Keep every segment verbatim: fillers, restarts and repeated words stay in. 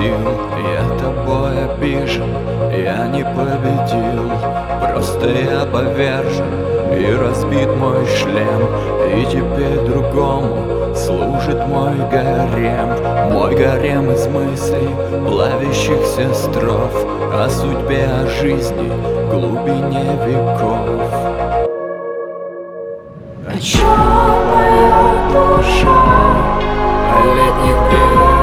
сил. Я тобой обижен, я не победил. Просто я повержен, и разбит мой шлем. И теперь другому служит мой гарем. Мой гарем из мыслей, плавящихся строф, о судьбе, о жизни, глубине веков. О чем поет душа? О летних берегах,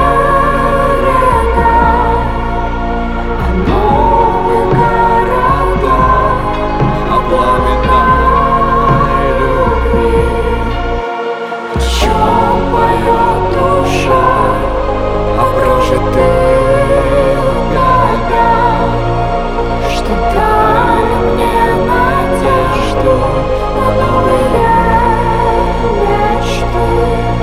О новых городах, о пламенной любви. о чем поет душа? О прожитых годах, Что дали мне надежду на новые мечты.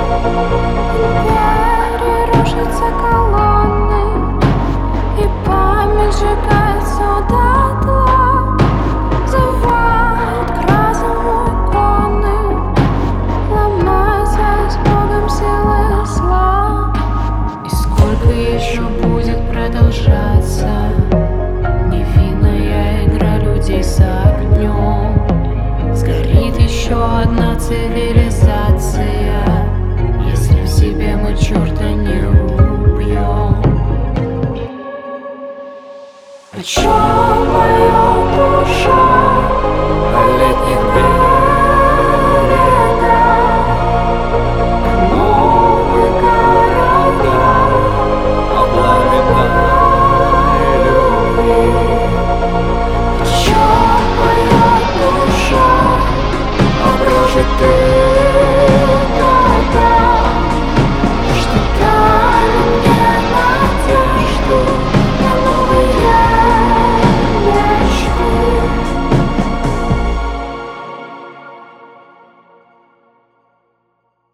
Теперь рушатся колонны, и память сжигается дотла. Взывают к разуму иконы, ломаются с Богом силы зла. И сколько еще будет продолжаться невинная игра людей с огнем? Сгорит еще одна цивилизация, если в себе мы черта не убьем. О чем поет душа? о летних берегах.